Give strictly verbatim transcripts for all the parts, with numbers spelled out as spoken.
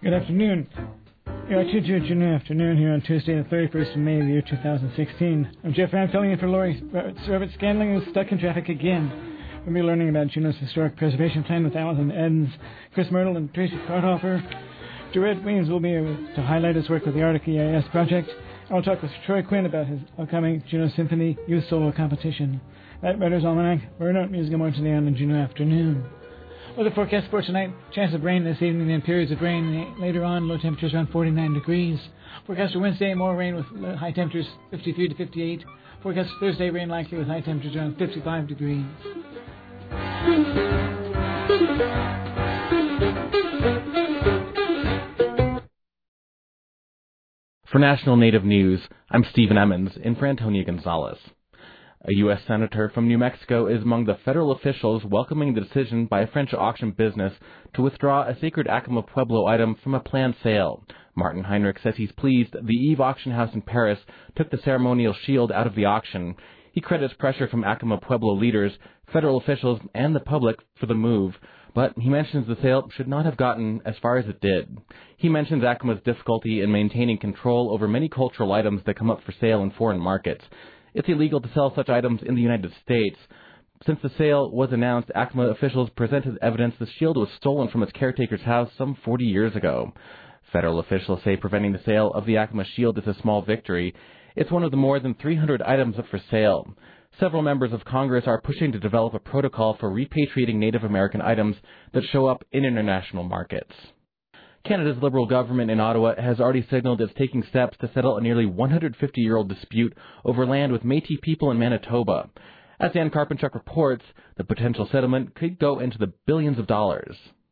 Good afternoon. You are tuned to June afternoon here on Tuesday, the thirty-first of May, of the year two thousand sixteen. I'm Jeff Van, filling in for Lori Robert Scanlon, who's stuck in traffic again. We'll be learning about Juneau's historic preservation plan with Alison Edens, Chris Myrtle, and Tracy Carthofer. Durrett Williams will be able to highlight his work with the Arctic E I S project. I will talk with Troy Quinn about his upcoming Juneau Symphony Youth Solo Competition. That Writer's Almanac, Burnout Music and more today on the Juneau afternoon. Weather forecast for tonight, chance of rain this evening, then periods of rain later on, low temperatures around forty-nine degrees. Forecast for Wednesday, more rain with high temperatures fifty-three to fifty-eight. Forecast for Thursday, rain likely with high temperatures around fifty-five degrees. For National Native News, I'm Stephen Emmons in for Antonia Gonzalez. A U S senator from New Mexico is among the federal officials welcoming the decision by a French auction business to withdraw a sacred Acoma Pueblo item from a planned sale. Martin Heinrich says he's pleased the Eve Auction House in Paris took the ceremonial shield out of the auction. He credits pressure from Acoma Pueblo leaders, federal officials, and the public for the move, but he mentions the sale should not have gotten as far as it did. He mentions Acoma's difficulty in maintaining control over many cultural items that come up for sale in foreign markets. It's illegal to sell such items in the United States. Since the sale was announced, Acoma officials presented evidence the shield was stolen from its caretaker's house some forty years ago. Federal officials say preventing the sale of the Acoma shield is a small victory. It's one of the more than three hundred items up for sale. Several members of Congress are pushing to develop a protocol for repatriating Native American items that show up in international markets. Canada's Liberal government in Ottawa has already signaled it's taking steps to settle a nearly one hundred fifty-year-old dispute over land with Métis people in Manitoba. As Dan Karpinchuk reports, the potential settlement could go into the billions of dollars.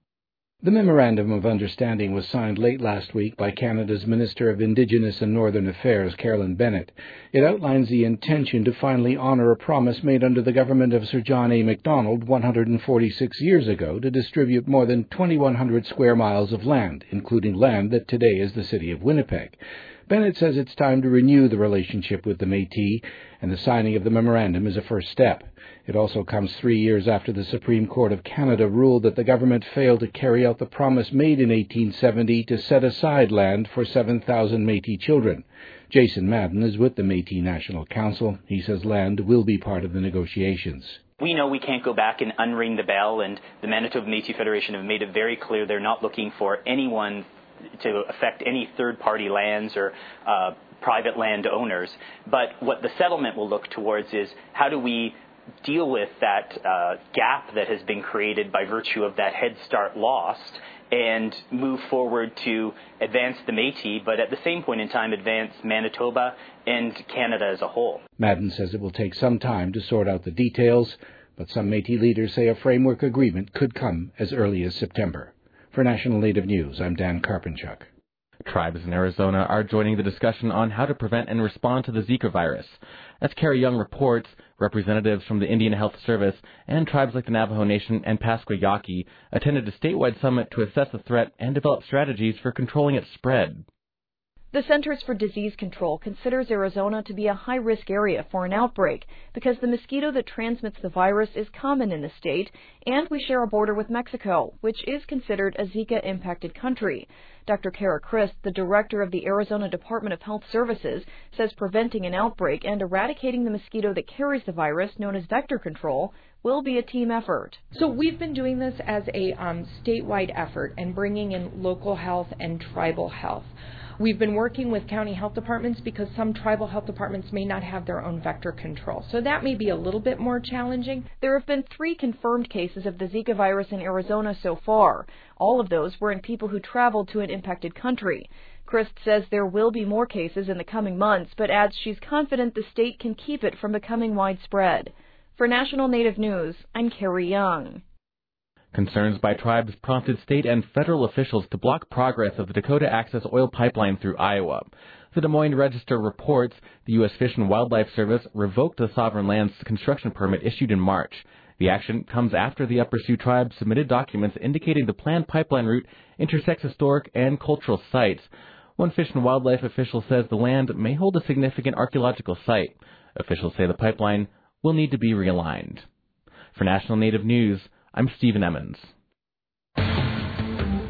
The Memorandum of Understanding was signed late last week by Canada's Minister of Indigenous and Northern Affairs, Carolyn Bennett. It outlines the intention to finally honour a promise made under the government of Sir John A. Macdonald one hundred forty-six years ago to distribute more than twenty-one hundred square miles of land, including land that today is the city of Winnipeg. Bennett says it's time to renew the relationship with the Métis, and the signing of the memorandum is a first step. It also comes three years after the Supreme Court of Canada ruled that the government failed to carry out the promise made in eighteen seventy to set aside land for seven thousand Métis children. Jason Madden is with the Métis National Council. He says land will be part of the negotiations. We know we can't go back and unring the bell, and the Manitoba Métis Federation have made it very clear they're not looking for anyone to affect any third-party lands or uh, private land owners. But what the settlement will look towards is how do we deal with that uh, gap that has been created by virtue of that Head Start lost and move forward to advance the Métis, but at the same point in time advance Manitoba and Canada as a whole. Madden says it will take some time to sort out the details, but some Métis leaders say a framework agreement could come as early as September. For National Native News, I'm Dan Karpinchuk. Tribes in Arizona are joining the discussion on how to prevent and respond to the Zika virus. As Carrie Young reports, representatives from the Indian Health Service and tribes like the Navajo Nation and Pascua Yaqui attended a statewide summit to assess the threat and develop strategies for controlling its spread. The Centers for Disease Control considers Arizona to be a high-risk area for an outbreak because the mosquito that transmits the virus is common in the state, and we share a border with Mexico, which is considered a Zika-impacted country. Doctor Kara Christ, the director of the Arizona Department of Health Services, says preventing an outbreak and eradicating the mosquito that carries the virus, known as vector control, will be a team effort. So we've been doing this as a um, statewide effort and bringing in local health and tribal health. We've been working with county health departments because some tribal health departments may not have their own vector control. So that may be a little bit more challenging. There have been three confirmed cases of the Zika virus in Arizona so far. All of those were in people who traveled to an impacted country. Christ says there will be more cases in the coming months, but adds she's confident the state can keep it from becoming widespread. For National Native News, I'm Carrie Young. Concerns by tribes prompted state and federal officials to block progress of the Dakota Access Oil Pipeline through Iowa. The Des Moines Register reports the U S Fish and Wildlife Service revoked the Sovereign Lands construction permit issued in March. The action comes after the Upper Sioux tribe submitted documents indicating the planned pipeline route intersects historic and cultural sites. One Fish and Wildlife official says the land may hold a significant archaeological site. Officials say the pipeline will need to be realigned. For National Native News, I'm Stephen Emmons.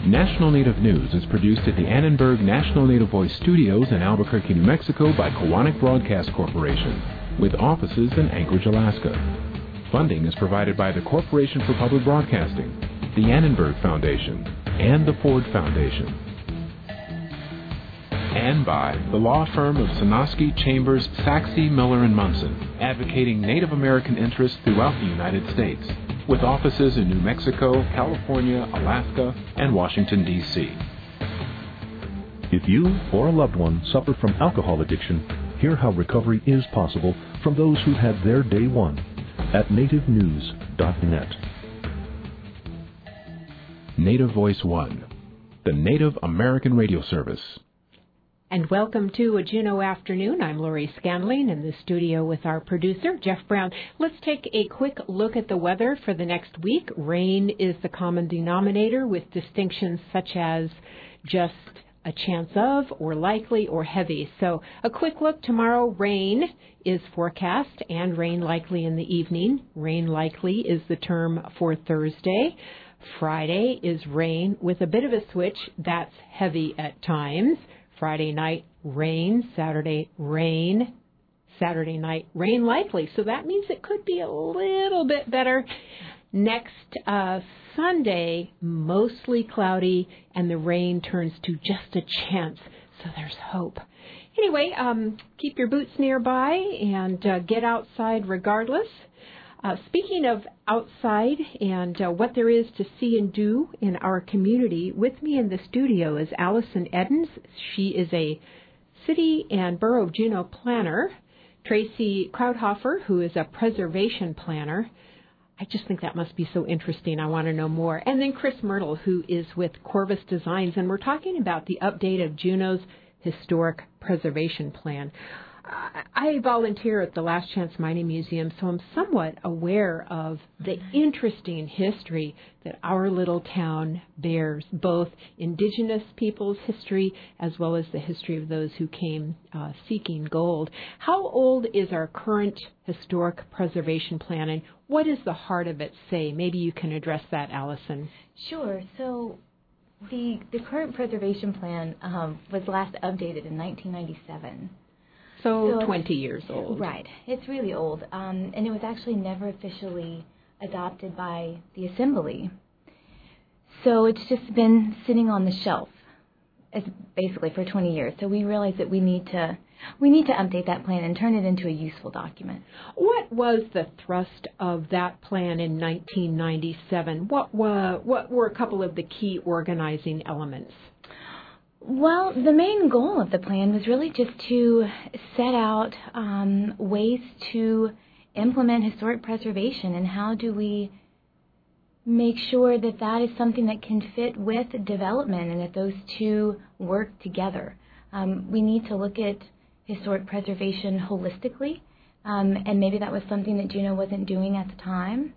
National Native News is produced at the Annenberg National Native Voice Studios in Albuquerque, New Mexico by Koahnic Broadcast Corporation, with offices in Anchorage, Alaska. Funding is provided by the Corporation for Public Broadcasting, the Annenberg Foundation, and the Ford Foundation. And by the law firm of Sonosky, Chambers, Saxe, Miller and Munson, advocating Native American interests throughout the United States, with offices in New Mexico, California, Alaska, and Washington, D C If you or a loved one suffer from alcohol addiction, hear how recovery is possible from those who had their day one at native news dot net. Native Voice One, the Native American radio service. And welcome to a Juneau afternoon. I'm Lori Scanlon in the studio with our producer, Jeff Brown. Let's take a quick look at the weather for the next week. Rain is the common denominator, with distinctions such as just a chance of, or likely, or heavy. So a quick look. Tomorrow, rain is forecast, and rain likely in the evening. Rain likely is the term for Thursday. Friday is rain with a bit of a switch. That's heavy at times. Friday night, rain. Saturday, rain. Saturday night, rain likely. So that means it could be a little bit better. Next uh, Sunday, mostly cloudy, and the rain turns to just a chance. So there's hope. Anyway, um, keep your boots nearby and uh, get outside regardless. Uh, speaking of outside and uh, what there is to see and do in our community, with me in the studio is Allison Edens. She is a city and borough of Juneau planner. Tracy Krauthofer, who is a preservation planner. I just think that must be so interesting. I want to know more. And then Chris Myrtle, who is with Corvus Designs, and we're talking about the update of Juneau's historic preservation plan. I volunteer at the Last Chance Mining Museum, so I'm somewhat aware of the interesting history that our little town bears, both indigenous people's history as well as the history of those who came uh, seeking gold. How old is our current historic preservation plan, and what does the heart of it say? Maybe you can address that, Allison. Sure. So the, the current preservation plan um, was last updated in nineteen ninety-seven. So, so twenty years old. Right. It's really old. Um, and it was actually never officially adopted by the Assembly. So it's just been sitting on the shelf, as basically for twenty years. So we realized that we need to we need to update that plan and turn it into a useful document. What was the thrust of that plan in nineteen ninety-seven? What were, what were a couple of the key organizing elements? Well, the main goal of the plan was really just to set out um, ways to implement historic preservation, and how do we make sure that that is something that can fit with development and that those two work together. Um, we need to look at historic preservation holistically, um, and maybe that was something that Juneau wasn't doing at the time.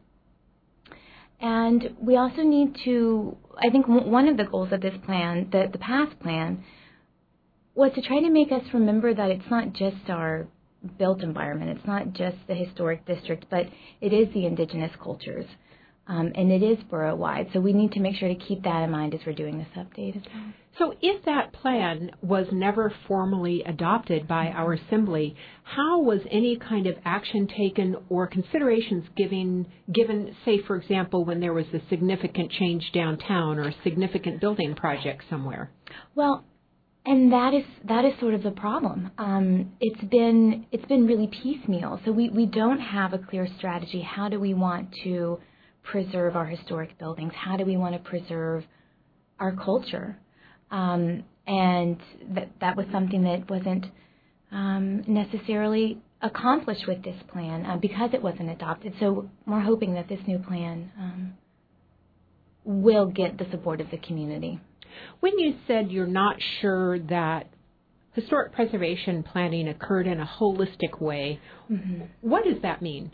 And we also need to, I think one of the goals of this plan, the, the past plan, was to try to make us remember that it's not just our built environment, it's not just the historic district, but it is the indigenous cultures, um, and it is borough-wide. So we need to make sure to keep that in mind as we're doing this update as well. So if that plan was never formally adopted by our Assembly, how was any kind of action taken or considerations given, given, say, for example, when there was a significant change downtown or a significant building project somewhere? Well, and that is that is sort of the problem. Um, it's been it's been really piecemeal. So we, we don't have a clear strategy. How do we want to preserve our historic buildings? How do we want to preserve our culture? Um, and that that was something that wasn't um, necessarily accomplished with this plan uh, because it wasn't adopted. So we're hoping that this new plan um, will get the support of the community. When you said you're not sure that historic preservation planning occurred in a holistic way, mm-hmm. what does that mean?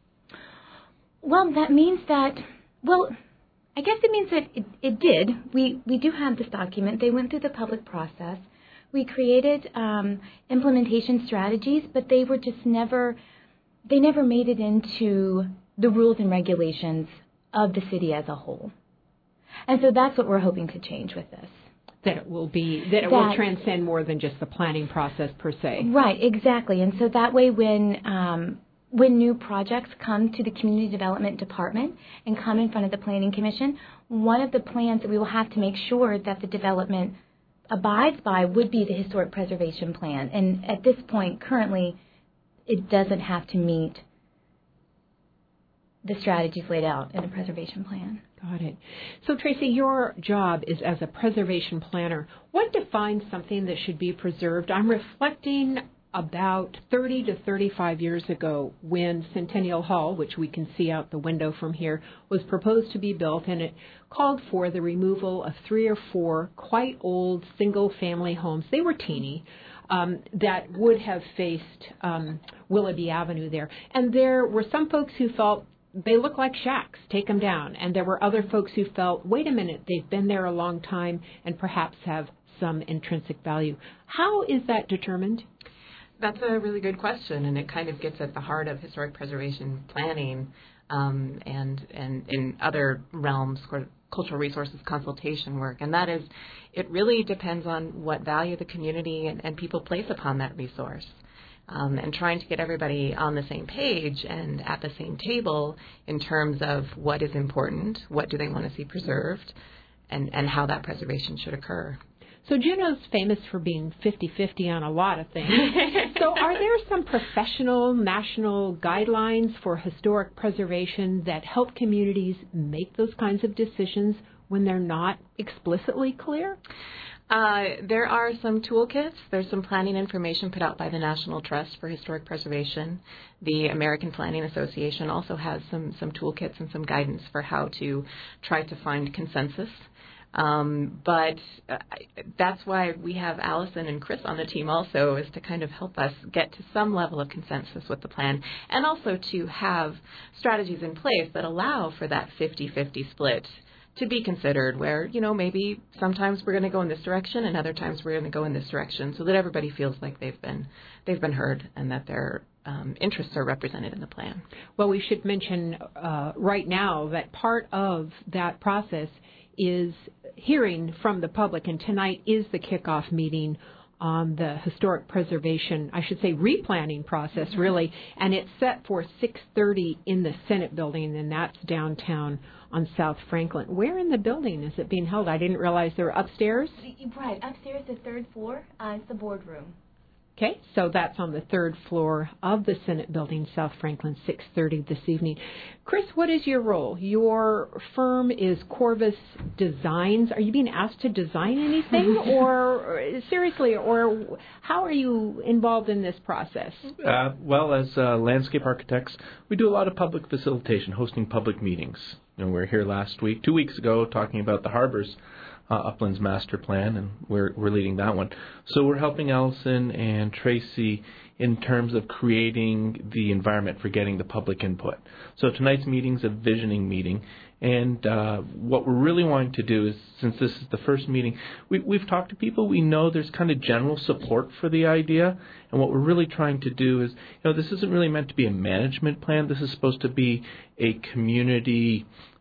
Well, that means that, well, I guess it means that it, it did. We we do have this document. They went through the public process. We created um, implementation strategies, but they were just never, they never made it into the rules and regulations of the city as a whole. And so that's what we're hoping to change with this. That it will be, that it that, will transcend more than just the planning process per se. Right, exactly. And so that way when um, when new projects come to the Community Development Department and come in front of the Planning Commission, one of the plans that we will have to make sure that the development abides by would be the Historic Preservation Plan. And at this point, currently, it doesn't have to meet the strategies laid out in the preservation plan. Got it. So, Tracy, your job is as a preservation planner. What defines something that should be preserved? I'm reflecting about thirty to thirty-five years ago when Centennial Hall, which we can see out the window from here, was proposed to be built, and it called for the removal of three or four quite old single-family homes. They were teeny. Um, that would have faced um, Willoughby Avenue there. And there were some folks who felt they look like shacks, take them down. And there were other folks who felt, wait a minute, they've been there a long time and perhaps have some intrinsic value. How is that determined? That's a really good question, and it kind of gets at the heart of historic preservation planning um, and, and in other realms, cultural resources consultation work, and that is it really depends on what value the community and, and people place upon that resource. Um, and trying to get everybody on the same page and at the same table in terms of what is important, what do they want to see preserved, and, and how that preservation should occur. So Juneau's famous for being fifty-fifty on a lot of things. So are there some professional national guidelines for historic preservation that help communities make those kinds of decisions when they're not explicitly clear? Uh, there are some toolkits. There's some planning information put out by the National Trust for Historic Preservation. The American Planning Association also has some, some toolkits and some guidance for how to try to find consensus. Um, but uh, that's why we have Allison and Chris on the team also, is to kind of help us get to some level of consensus with the plan, and also to have strategies in place that allow for that fifty-fifty split to be considered, where, you know, maybe sometimes we're going to go in this direction and other times we're going to go in this direction, so that everybody feels like they've been they've been heard and that their um, interests are represented in the plan. Well, we should mention uh, right now that part of that process is hearing from the public, and tonight is the kickoff meeting on the historic preservation, I should say replanning process, really, and it's set for six thirty in the Senate building, and that's downtown on South Franklin. Where in the building is it being held? I didn't realize they were upstairs. Right, upstairs, the third floor, uh, it's the boardroom. Okay, so that's on the third floor of the Senate building, South Franklin, six thirty this evening. Chris, what is your role? Your firm is Corvus Designs. Are you being asked to design anything, or seriously, or how are you involved in this process? Uh, well, as uh, landscape architects, we do a lot of public facilitation, hosting public meetings. You know, we were here last week, two weeks ago, talking about the harbors. Uh, Uplands Master Plan, and we're we're leading that one. So we're helping Allison and Tracy in terms of creating the environment for getting the public input. So tonight's meeting's a visioning meeting, and uh, what we're really wanting to do is, since this is the first meeting, we, we've talked to people. We know there's kind of general support for the idea, and what we're really trying to do is, you know, this isn't really meant to be a management plan. This is supposed to be a community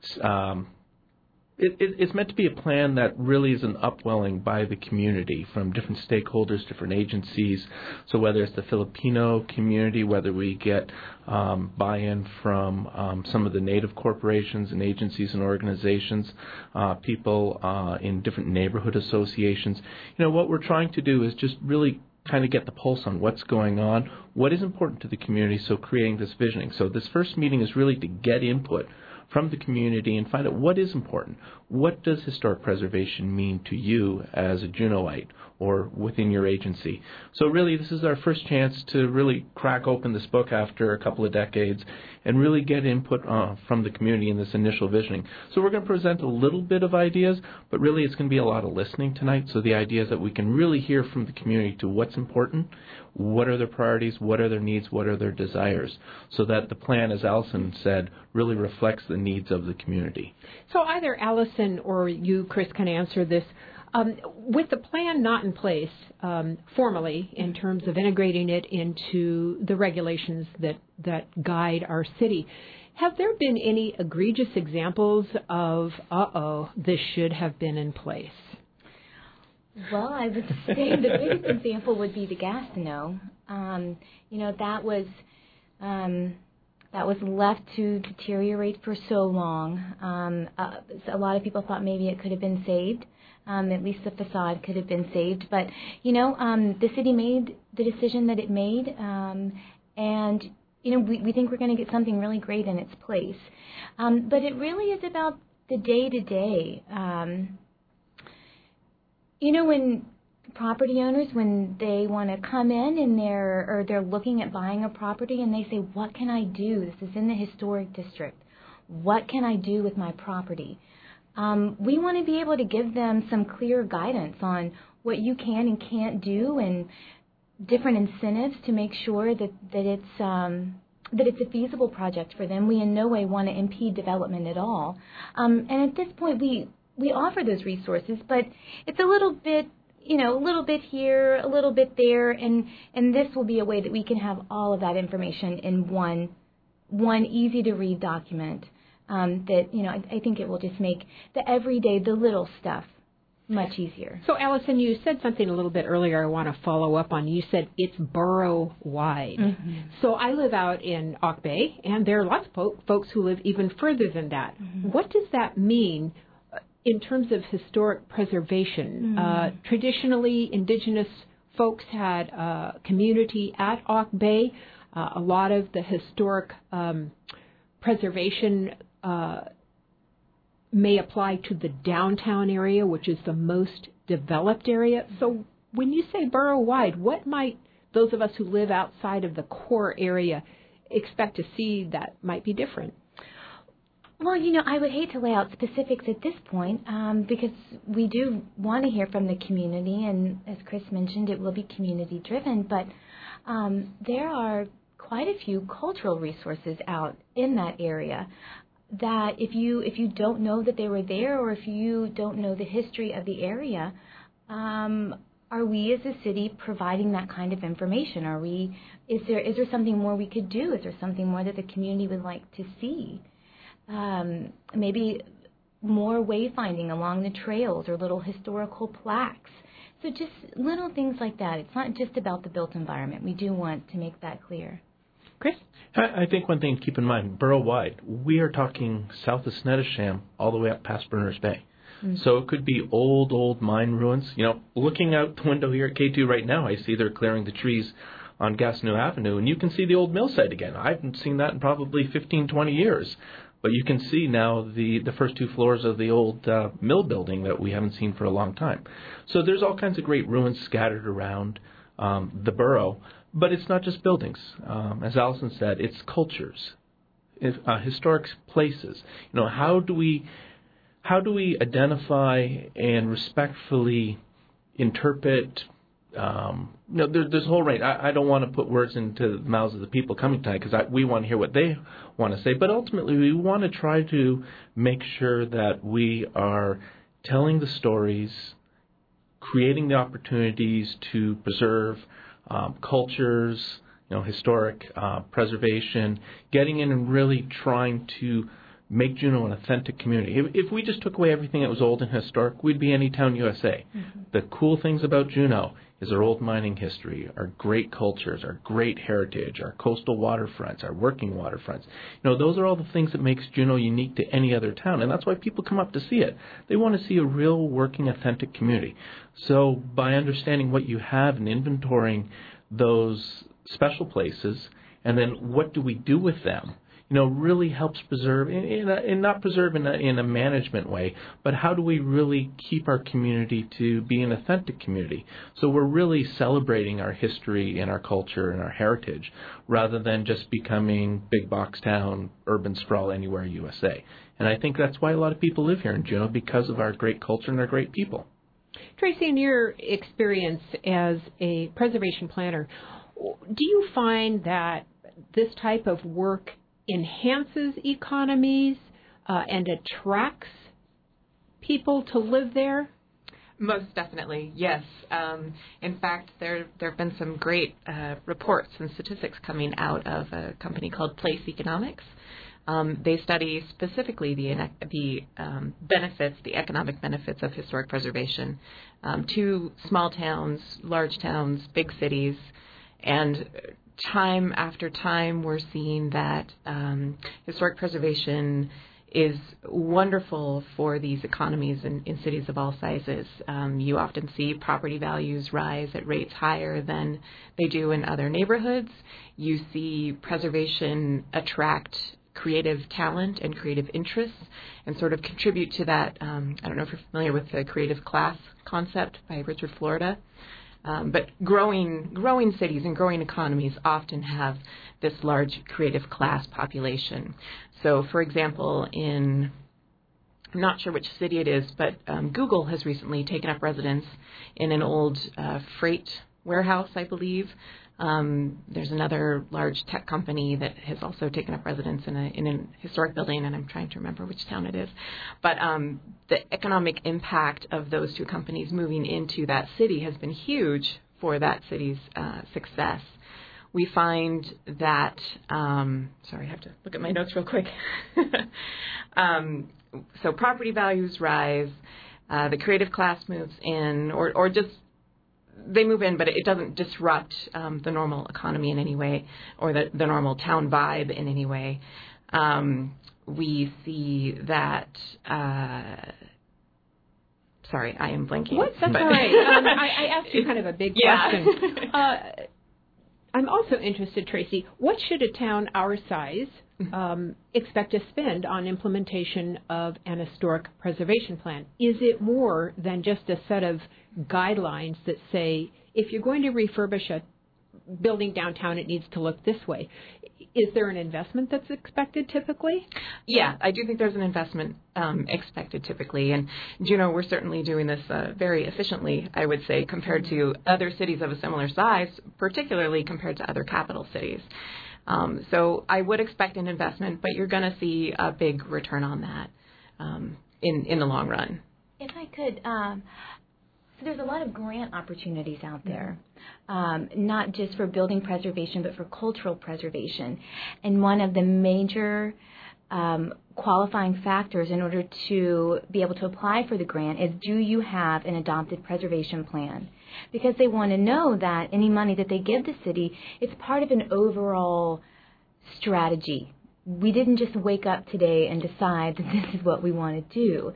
um It, it, it's meant to be a plan that really is an upwelling by the community from different stakeholders, different agencies. So whether it's the Filipino community, whether we get um, buy-in from um, some of the Native corporations and agencies and organizations, uh, people uh, in different neighborhood associations, you know, what we're trying to do is just really kind of get the pulse on what's going on, what is important to the community, so creating this visioning. So this first meeting is really to get input from the community and find out what is important. What does historic preservation mean to you as a Juneauite or within your agency? So really, this is our first chance to really crack open this book after a couple of decades and really get input uh, from the community in this initial visioning. So we're going to present a little bit of ideas, but really it's going to be a lot of listening tonight. So the idea is that we can really hear from the community to what's important, what are their priorities, what are their needs, what are their desires, so that the plan, as Allison said, really reflects the needs of the community. So either Allison or you, Chris, can answer this. Um, with the plan not in place um, formally in terms of integrating it into the regulations that, that guide our city, Have there been any egregious examples of, uh-oh, this should have been in place? Well, I would say the biggest example would be the Gastineau. Um, you know, that was um, that was left to deteriorate for so long. Um, uh, a lot of people thought maybe it could have been saved. Um, at least the facade could have been saved. But, you know, um, the city made the decision that it made, um, and, you know, we, we think we're going to get something really great in its place. Um, but it really is about the day-to-day. Um, you know, when property owners, when they want to come in and they're, or they're looking at buying a property and they say, what can I do? This is in the historic district. What can I do with my property? Um, we want to be able to give them some clear guidance on what you can and can't do, and different incentives to make sure that that it's um, that it's a feasible project for them. We in no way want to impede development at all. Um, and at this point, we we offer those resources, but it's a little bit, you know, a little bit here, a little bit there, and and this will be a way that we can have all of that information in one one easy to read document. Um, that, you know, I, I think it will just make the everyday, the little stuff much easier. So, Allison, you said something a little bit earlier I want to follow up on. You said it's borough-wide. Mm-hmm. So I live out in Auk Bay, and there are lots of po- folks who live even further than that. Mm-hmm. What does that mean in terms of historic preservation? Mm-hmm. Uh, traditionally, Indigenous folks had a community at Auk Bay. Uh, a lot of the historic um, preservation Uh, may apply to the downtown area, which is the most developed area. So when you say borough-wide, what might those of us who live outside of the core area expect to see that might be different? Well, you know, I would hate to lay out specifics at this point um, because we do want to hear from the community, and as Chris mentioned, it will be community-driven, but um, there are quite a few cultural resources out in that area that if you if you don't know that they were there, or if you don't know the history of the area, um, are we as a city providing that kind of information? Are we is there is there something more we could do? Is there something more that the community would like to see? Um, maybe more wayfinding along the trails or little historical plaques. So just little things like that. It's not just about the built environment. We do want to make that clear. Chris? I think one thing to keep in mind, borough-wide, we are talking south of Snettisham all the way up past Berners Bay. Mm-hmm. So it could be old, old mine ruins. You know, looking out the window here at K two right now, I see they're clearing the trees on Gastineau Avenue, and you can see the old mill site again. I haven't seen that in probably fifteen, twenty years. But you can see now the, the first two floors of the old uh, mill building that we haven't seen for a long time. So there's all kinds of great ruins scattered around um, the borough. But it's not just buildings. Um, as Allison said, it's cultures, it's, uh, historic places. You know, how do we how do we identify and respectfully interpret? Um, you know, there, there's a whole range. I, I don't want to put words into the mouths of the people coming tonight because we want to hear what they want to say. But ultimately, we want to try to make sure that we are telling the stories, creating the opportunities to preserve Um, cultures, you know, historic uh, preservation, getting in and really trying to make Juneau an authentic community. If, if we just took away everything that was old and historic, we'd be any town U S A. Mm-hmm. The cool things about Juneau is our old mining history, our great cultures, our great heritage, our coastal waterfronts, our working waterfronts. You know, those are all the things that makes Juneau unique to any other town, and that's why people come up to see it. They want to see a real working, authentic community. So by understanding what you have and inventorying those special places, and then what do we do with them, you know, really helps preserve, in, a, in not preserve in a, in a management way, but how do we really keep our community to be an authentic community? So we're really celebrating our history and our culture and our heritage rather than just becoming big box town, urban sprawl anywhere U S A. And I think that's why a lot of people live here in Juneau, because of our great culture and our great people. Tracy, in your experience as a preservation planner, do you find that this type of work enhances economies uh, and attracts people to live there? Most definitely, yes. Um, in fact, there there have been some great uh, reports and statistics coming out of a company called Place Economics. Um, they study specifically the the um, benefits, the economic benefits of historic preservation um, to small towns, large towns, big cities, and time after time we're seeing that um, historic preservation is wonderful for these economies in, in cities of all sizes. Um, you often see property values rise at rates higher than they do in other neighborhoods. You see preservation attract creative talent and creative interests and sort of contribute to that. Um, I don't know if you're familiar with the creative class concept by Richard Florida. Um, but growing growing cities and growing economies often have this large creative class population. So, for example, in, I'm not sure which city it is, but um, Google has recently taken up residence in an old uh, freight warehouse, I believe. Um, there's another large tech company that has also taken up residence in a in a historic building, and I'm trying to remember which town it is. But um, the economic impact of those two companies moving into that city has been huge for that city's uh, success. We find that, um, sorry, I have to look at my notes real quick. um, so property values rise, uh, the creative class moves in, or or just they move in, but it doesn't disrupt um, the normal economy in any way or the, the normal town vibe in any way. Um, we see that, uh, sorry, I am blanking. What? That's but all right. Um, I, I asked you kind of a big yeah. question. Uh, I'm also interested, Tracy, what should a town our size um, expect to spend on implementation of an historic preservation plan? Is it more than just a set of guidelines that say, if you're going to refurbish a building downtown, it needs to look this way? Is there an investment that's expected typically? Yeah, I do think there's an investment um, expected typically. And, Juneau, we're certainly doing this uh, very efficiently, I would say, compared to other cities of a similar size, particularly compared to other capital cities. Um, so I would expect an investment, but you're going to see a big return on that um, in, in the long run. If I could, um, so there's a lot of grant opportunities out there, um, not just for building preservation, but for cultural preservation. And one of the major um, qualifying factors in order to be able to apply for the grant is, do you have an adopted preservation plan? Because they want to know that any money that they give the city, it's part of an overall strategy. We didn't just wake up today and decide that this is what we want to do.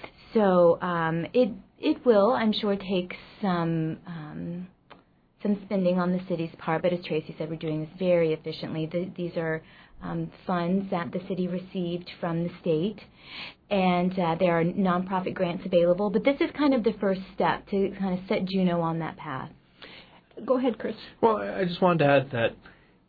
So um, it it will, I'm sure, take some um, some spending on the city's part. But as Tracy said, we're doing this very efficiently. The, these are um, funds that the city received from the state, and uh, there are nonprofit grants available. But this is kind of the first step to kind of set Juneau on that path. Go ahead, Chris. Well, I just wanted to add that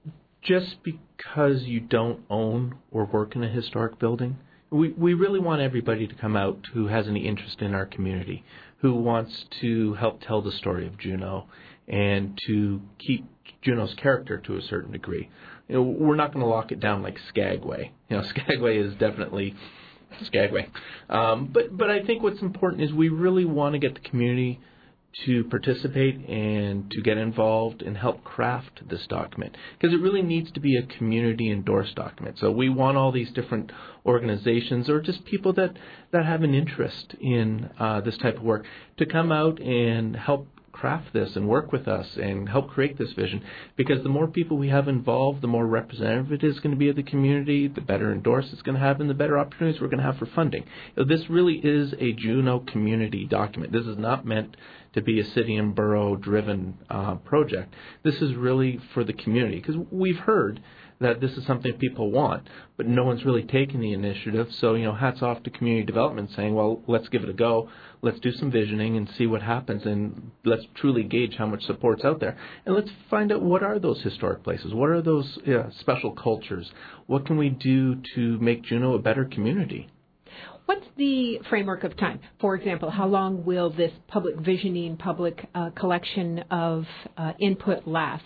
just because you don't own or work in a historic building, we, we really want everybody to come out who has any interest in our community, who wants to help tell the story of Juneau and to keep Juneau's character to a certain degree. You know, we're not going to lock it down like Skagway. You know, Skagway is definitely Skagway. Um, but, but I think what's important is we really want to get the community to participate and to get involved and help craft this document, because it really needs to be a community-endorsed document. So we want all these different organizations or just people that, that have an interest in uh, this type of work to come out and help craft this and work with us and help create this vision, because the more people we have involved, the more representative it is going to be of the community, the better endorsed it's going to have, and the better opportunities we're going to have for funding. You know, this really is a Juneau community document. This is not meant to be a city and borough driven uh, project. This is really for the community, because we've heard that this is something people want, but no one's really taken the initiative. So, you know, hats off to community development saying, well, let's give it a go. Let's do some visioning and see what happens, and let's truly gauge how much support's out there. And let's find out, what are those historic places? What are those uh, special cultures? What can we do to make Juneau a better community? What's the framework of time? For example, how long will this public visioning, public uh, collection of uh, input last?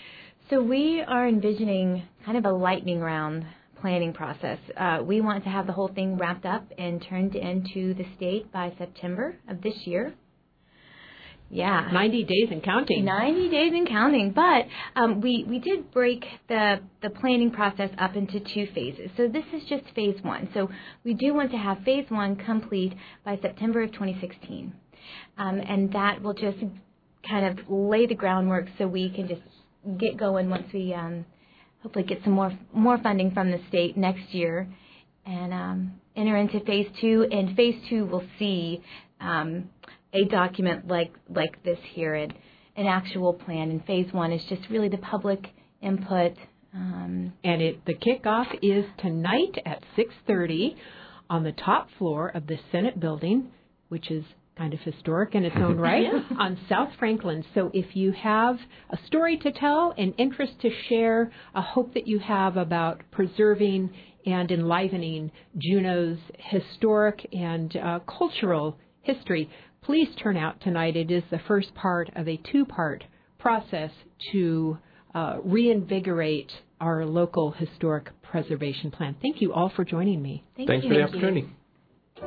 So we are envisioning kind of a lightning round planning process. Uh, we want to have the whole thing wrapped up and turned into the state by September of this year. Yeah. ninety days and counting. ninety days and counting. But um, we, we did break the, the planning process up into two phases. So this is just phase one. So we do want to have phase one complete by September of twenty sixteen. Um, and that will just kind of lay the groundwork so we can just get going once we um, hopefully get some more more funding from the state next year and um, enter into phase two. And phase two will see um, a document like like this here, and an actual plan. And phase one is just really the public input. Um, and it, the kickoff is tonight at six thirty on the top floor of the Senate building, which is kind of historic in its own right, yeah. on South Franklin. So if you have a story to tell, an interest to share, a hope that you have about preserving and enlivening Juneau's historic and uh, cultural history, please turn out tonight. It is the first part of a two-part process to uh, reinvigorate our local historic preservation plan. Thank you all for joining me. Thank Thanks you. for the Thank opportunity. You.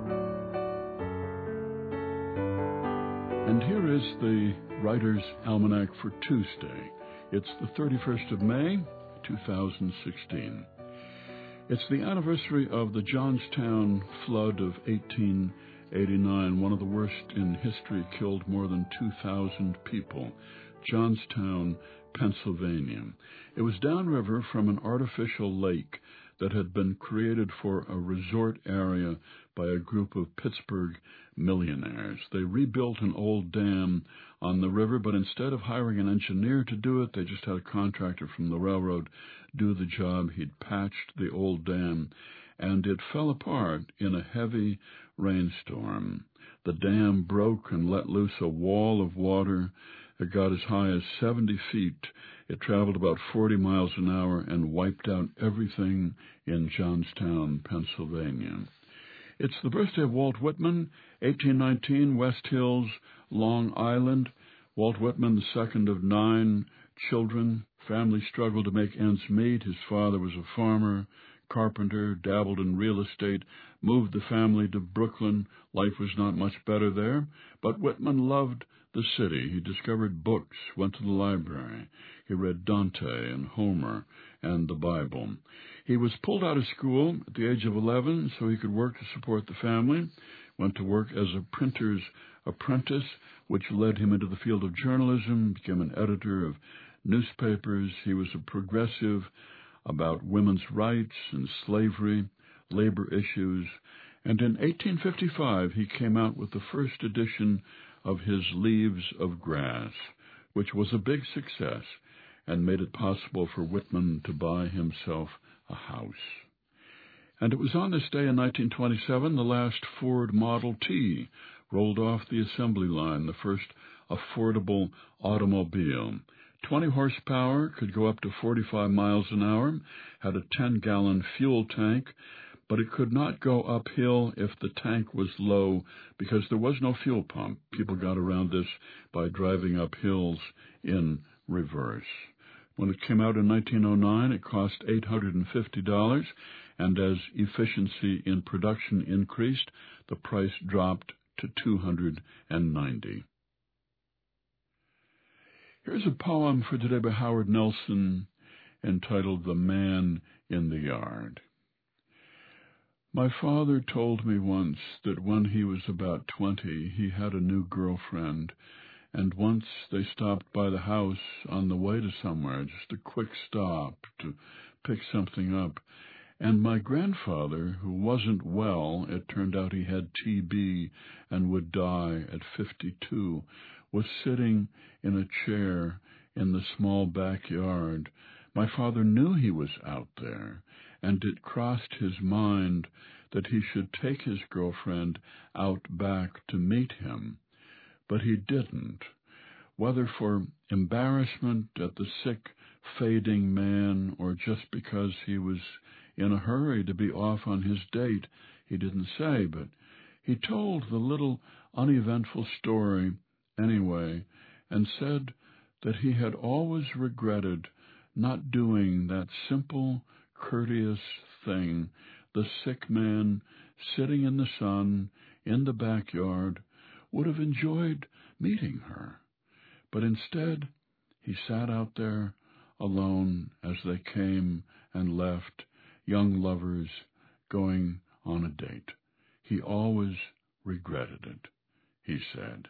And here is the Writer's Almanac for Tuesday. It's the thirty-first of May, two thousand sixteen. It's the anniversary of the Johnstown flood of eighteen eighty-nine, one of the worst in history, killed more than two thousand people. Johnstown, Pennsylvania. It was downriver from an artificial lake that had been created for a resort area by a group of Pittsburgh millionaires. They rebuilt an old dam on the river, but instead of hiring an engineer to do it, they just had a contractor from the railroad do the job. He'd patched the old dam, and it fell apart in a heavy rainstorm. The dam broke and let loose a wall of water. It got as high as seventy feet. It traveled about forty miles an hour and wiped out everything in Johnstown, Pennsylvania. It's the birthday of Walt Whitman, eighteen nineteen, West Hills, Long Island. Walt Whitman, the second of nine children. Family struggled to make ends meet. His father was a farmer, carpenter, dabbled in real estate, moved the family to Brooklyn. Life was not much better there, but Whitman loved the city. He discovered books, went to the library. He read Dante and Homer and the Bible. He was pulled out of school at the age of eleven so he could work to support the family, went to work as a printer's apprentice, which led him into the field of journalism, became an editor of newspapers. He was a progressive about women's rights and slavery, labor issues, and in eighteen fifty-five he came out with the first edition of his Leaves of Grass, which was a big success and made it possible for Whitman to buy himself a house. And it was on this day in nineteen twenty-seven the last Ford Model T rolled off the assembly line, the first affordable automobile. twenty horsepower, could go up to forty-five miles an hour, had a ten-gallon fuel tank, but it could not go uphill if the tank was low because there was no fuel pump. People got around this by driving up hills in reverse. When it came out in nineteen oh nine, it cost eight hundred fifty dollars, and as efficiency in production increased, the price dropped to two hundred ninety dollars. Here's a poem for today by Howard Nelson entitled The Man in the Yard. My father told me once that when he was about twenty, he had a new girlfriend, and once they stopped by the house on the way to somewhere, just a quick stop to pick something up. And my grandfather, who wasn't well, it turned out he had T B and would die at fifty-two, was sitting in a chair in the small backyard. My father knew he was out there, and it crossed his mind that he should take his girlfriend out back to meet him. But he didn't. Whether for embarrassment at the sick, fading man, or just because he was in a hurry to be off on his date, he didn't say, but he told the little uneventful story anyway, and said that he had always regretted not doing that simple, courteous thing. The sick man, sitting in the sun, in the backyard, would have enjoyed meeting her. But instead, he sat out there alone as they came and left, young lovers going on a date. He always regretted it, he said.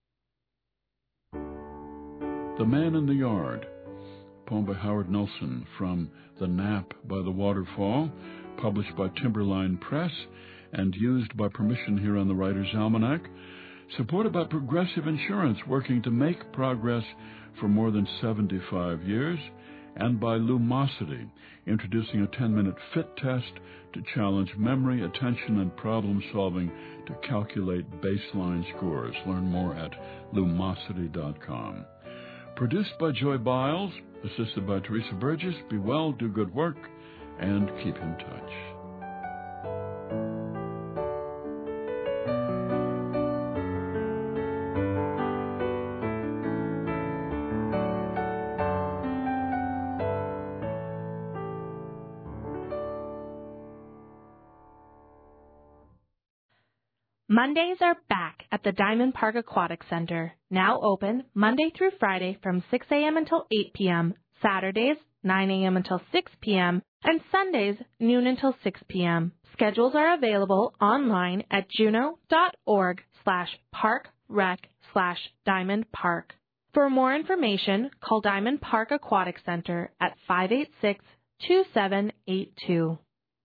The Man in the Yard, poem by Howard Nelson from The Nap by the Waterfall, published by Timberline Press and used by permission here on the Writer's Almanac, supported by Progressive Insurance, working to make progress for more than seventy-five years, and by Lumosity, introducing a ten-minute fit test to challenge memory, attention, and problem-solving to calculate baseline scores. Learn more at lumosity dot com. Produced by Joy Biles, assisted by Teresa Burgess. Be well, do good work, and keep in touch. Mondays are back at the Diamond Park Aquatic Center, now open Monday through Friday from six a.m. until eight p.m., Saturdays nine a.m. until six p.m., and Sundays noon until six p.m. Schedules are available online at juneau.org slash parkrec slash Diamond Park. For more information, call Diamond Park Aquatic Center at five eight six, two seven eight two.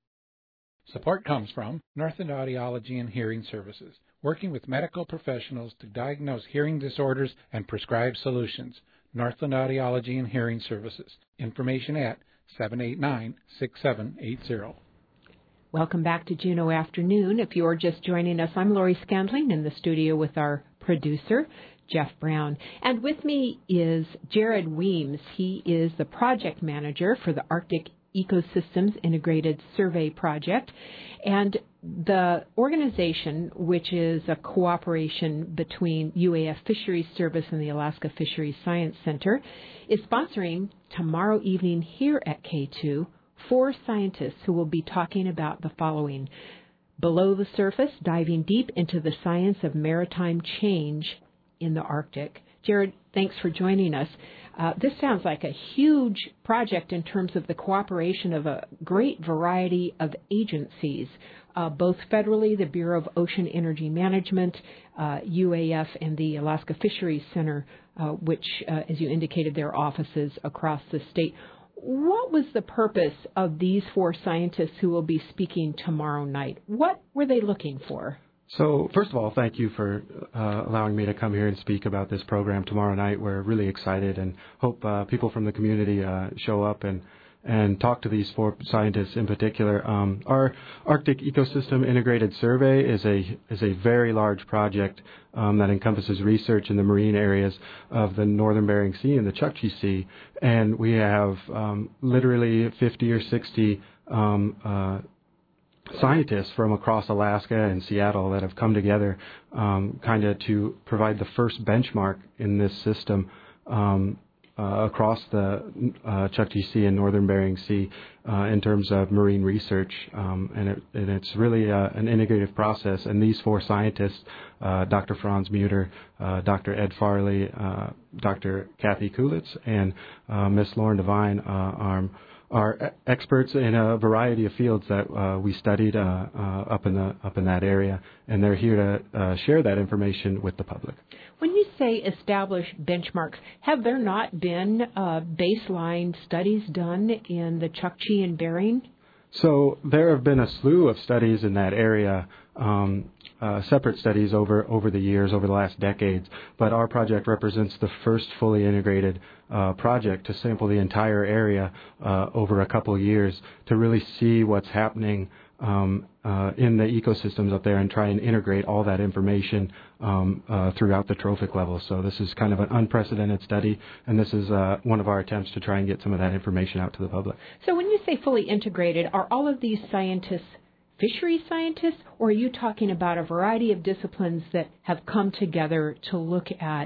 Support comes from Northland Audiology and Hearing Services, working with medical professionals to diagnose hearing disorders and prescribe solutions. Northland Audiology and Hearing Services. Information at seven eight nine, six seven eight zero. Welcome back to Juneau Afternoon. If you're just joining us, I'm Lori Scandling in the studio with our producer, Jeff Brown. And with me is Jared Weems. He is the project manager for the Arctic Ecosystems Integrated Survey Project. And the organization, which is a cooperation between U A F Fisheries Service and the Alaska Fisheries Science Center, is sponsoring tomorrow evening here at K two four scientists who will be talking about the following: below the surface, diving deep into the science of maritime change in the Arctic. Jared, thanks for joining us. Uh, this sounds like a huge project in terms of the cooperation of a great variety of agencies, uh, both federally, the Bureau of Ocean Energy Management, uh, U A F, and the Alaska Fisheries Center, uh, which, uh, as you indicated, there are offices across the state. What was the purpose of these four scientists who will be speaking tomorrow night? What were they looking for? So, first of all, thank you for uh, allowing me to come here and speak about this program tomorrow night. We're really excited and hope uh, people from the community uh, show up and, and talk to these four scientists in particular. Um, our Arctic Ecosystem Integrated Survey is a is a very large project um, that encompasses research in the marine areas of the northern Bering Sea and the Chukchi Sea, and we have um, literally fifty or sixty um, uh, scientists from across Alaska and Seattle that have come together um, kind of to provide the first benchmark in this system um, uh, across the uh, Chukchi Sea and northern Bering Sea uh, in terms of marine research. Um, and, it, and it's really uh, an integrative process. And these four scientists, uh, Doctor Franz Muter, uh, Doctor Ed Farley, uh, Doctor Kathy Kulitz, and uh, Miss Lauren Devine uh, are are experts in a variety of fields that uh, we studied uh, uh, up in the up in that area, and they're here to uh, share that information with the public. When you say establish benchmarks, have there not been uh, baseline studies done in the Chukchi and Bering? So there have been a slew of studies in that area, um, uh, separate studies over, over the years, over the last decades, but our project represents the first fully integrated uh, project to sample the entire area uh, over a couple of years to really see what's happening um, uh, in the ecosystems up there and try and integrate all that information um, uh, throughout the trophic level. So this is kind of an unprecedented study, and this is uh, one of our attempts to try and get some of that information out to the public. So when you say fully integrated, are all of these scientists fisheries scientists, or are you talking about a variety of disciplines that have come together to look at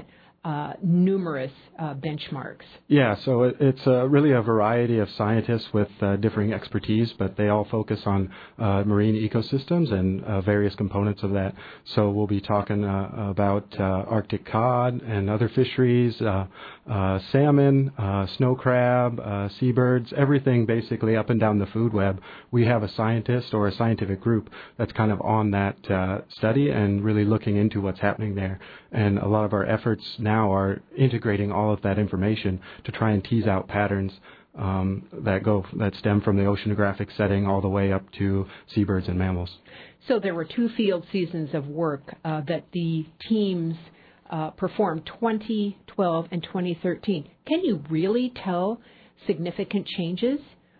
uh, numerous uh, benchmarks. Yeah, so it, it's uh, really a variety of scientists with uh, differing expertise, but they all focus on uh, marine ecosystems and uh, various components of that. So we'll be talking uh, about uh, Arctic cod and other fisheries, uh, uh, salmon, uh, snow crab, uh, seabirds, everything basically up and down the food web. We have a scientist or a scientific group that's kind of on that uh, study and really looking into what's happening there. And a lot of our efforts now are integrating all of that information to try and tease out patterns um, that go that stem from the oceanographic setting all the way up to seabirds and mammals. So there were two field seasons of work uh, that the teams uh, performed, twenty twelve and twenty thirteen. Can you really tell significant changes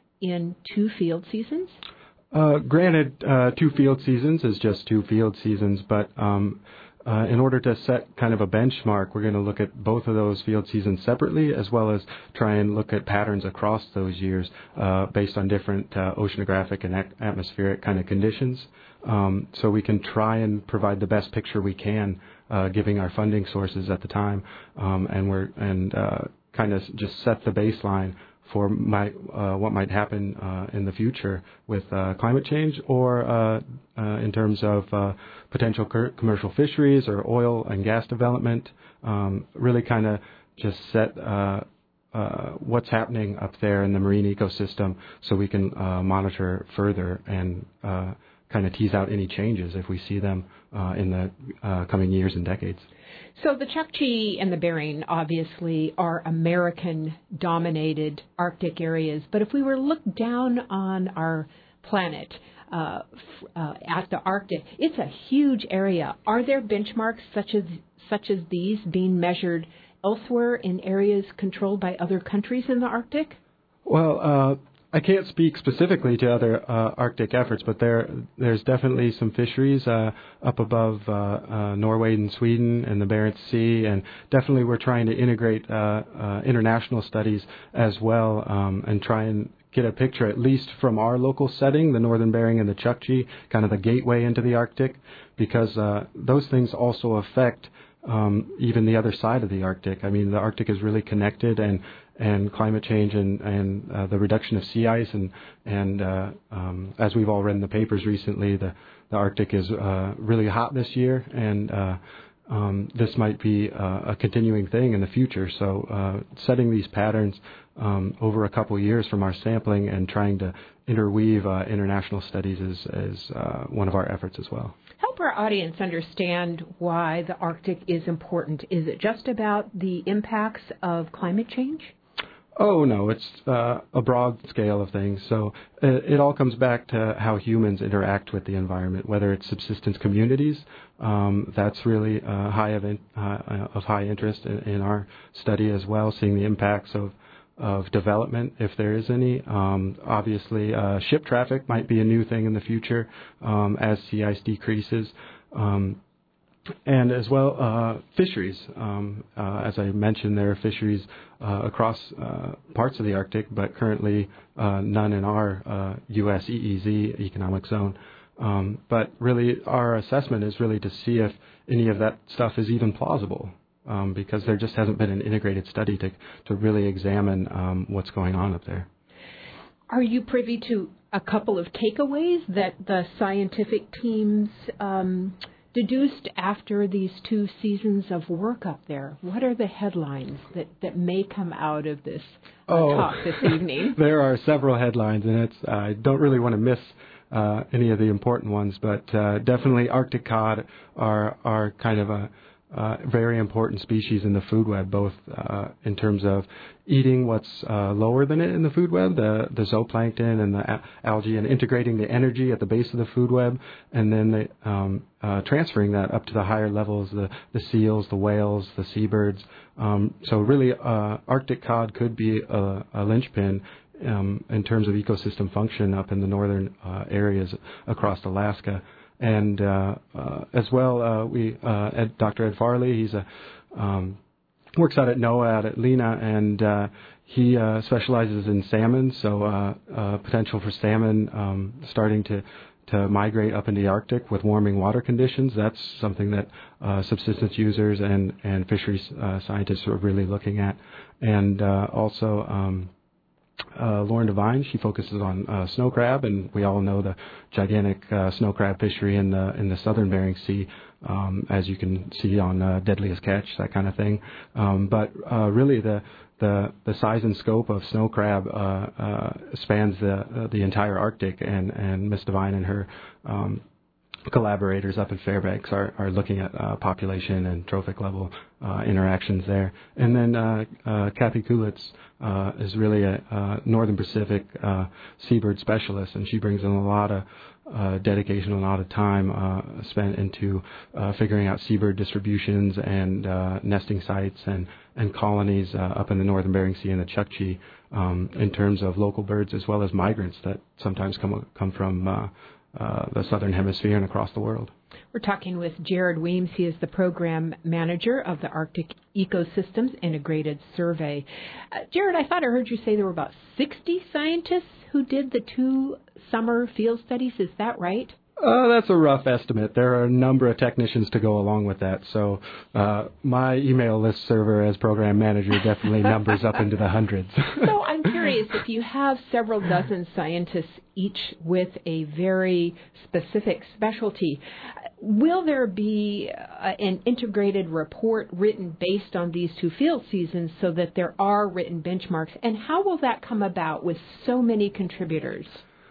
in two field seasons? Uh, granted, uh, two field seasons is just two field seasons, but um, Uh, in order to set kind of a benchmark, we're going to look at both of those field seasons separately, as well as try and look at patterns across those years uh, based on different uh, oceanographic and ac- atmospheric kind of conditions. Um, so we can try and provide the best picture we can, uh, giving our funding sources at the time, um, and we're and uh, kind of just set the baseline for my, uh, what might happen uh, in the future with uh, climate change, or uh, uh, in terms of uh, potential cur- commercial fisheries or oil and gas development. Um, really kind of just set uh, uh, what's happening up there in the marine ecosystem so we can uh, monitor further and uh, kind of tease out any changes if we see them uh, in the uh, coming years and decades. So the Chukchi and the Bering obviously are American-dominated Arctic areas, but if we were to look down on our planet uh, uh, at the Arctic, it's a huge area. Are there benchmarks such as such as these being measured elsewhere in areas controlled by other countries in the Arctic? Well, uh, I can't speak specifically to other uh, Arctic efforts, but there there's definitely some fisheries uh, up above uh, uh, Norway and Sweden and the Barents Sea, and definitely we're trying to integrate uh, uh, international studies as well um, and try and get a picture, at least from our local setting, the Northern Bering and the Chukchi, kind of the gateway into the Arctic, because uh, those things also affect um, even the other side of the Arctic. I mean, the Arctic is really connected, and and climate change and, and uh, the reduction of sea ice, and, and uh, um, as we've all read in the papers recently, the, the Arctic is uh, really hot this year, and uh, um, this might be uh, a continuing thing in the future. So uh, setting these patterns um, over a couple of years from our sampling and trying to interweave uh, international studies is, is uh, one of our efforts as well. Help our audience understand why the Arctic is important. Is it just about the impacts of climate change? Oh, no, it's uh, a broad scale of things. So it, it all comes back to how humans interact with the environment, whether it's subsistence communities. Um, that's really uh, high of, in, uh, of high interest in, in our study as well, seeing the impacts of, of development, if there is any. Um, obviously, uh, ship traffic might be a new thing in the future um, as sea ice decreases. Um, And as well, uh, fisheries. Um, uh, as I mentioned, there are fisheries uh, across uh, parts of the Arctic, but currently uh, none in our uh, U S E E Z economic zone. Um, but really, our assessment is really to see if any of that stuff is even plausible, um, because there just hasn't been an integrated study to, to really examine um, what's going on up there. Are you privy to a couple of takeaways that the scientific teams um, deduced after these two seasons of work up there? What are the headlines that, that may come out of this uh, oh, talk this evening? There are several headlines, and it's I don't really want to miss uh, any of the important ones, but uh, definitely Arctic cod are are kind of a uh, very important species in the food web, both uh, in terms of eating what's uh, lower than it in the food web, the, the zooplankton and the a- algae, and integrating the energy at the base of the food web, and then the, um, uh, transferring that up to the higher levels, the, the seals, the whales, the seabirds. Um, so really, uh, Arctic cod could be a, a linchpin um, in terms of ecosystem function up in the northern uh, areas across Alaska. And uh, uh, as well, uh, we uh, Ed, Doctor Ed Farley, he's a um, works out at NOAA out at Lena, and uh, he uh, specializes in salmon. So uh, uh, potential for salmon um, starting to to migrate up into the Arctic with warming water conditions. That's something that uh, subsistence users and, and fisheries uh, scientists are really looking at. And uh, also, um, uh, Lauren Devine, she focuses on uh, snow crab, and we all know the gigantic uh, snow crab fishery in the in the southern Bering Sea, um, as you can see on uh, Deadliest Catch, that kind of thing. Um, but uh, really, the The, the size and scope of snow crab uh, uh, spans the uh, the entire Arctic, and, and Miss Devine and her um, collaborators up in Fairbanks are, are looking at uh, population and trophic level uh, interactions there. And then uh, uh, Kathy Kulitz uh, is really a, a Northern Pacific uh, seabird specialist, and she brings in a lot of uh, dedication, a lot of time uh, spent into uh, figuring out seabird distributions and uh, nesting sites and, and colonies uh, up in the Northern Bering Sea and the Chukchi um, in terms of local birds as well as migrants that sometimes come come from uh, uh, the Southern Hemisphere and across the world. We're talking with Jared Weems. He is the program manager of the Arctic Ecosystems Integrated Survey. Uh, Jared, I thought I heard you say there were about sixty scientists who did the two summer field studies. Is that right? Uh, that's a rough estimate. There are a number of technicians to go along with that. So uh, my email list server as program manager definitely numbers up into the hundreds. So I'm curious, if you have several dozen scientists, each with a very specific specialty, will there be uh, an integrated report written based on these two field seasons so that there are written benchmarks? And how will that come about with so many contributors?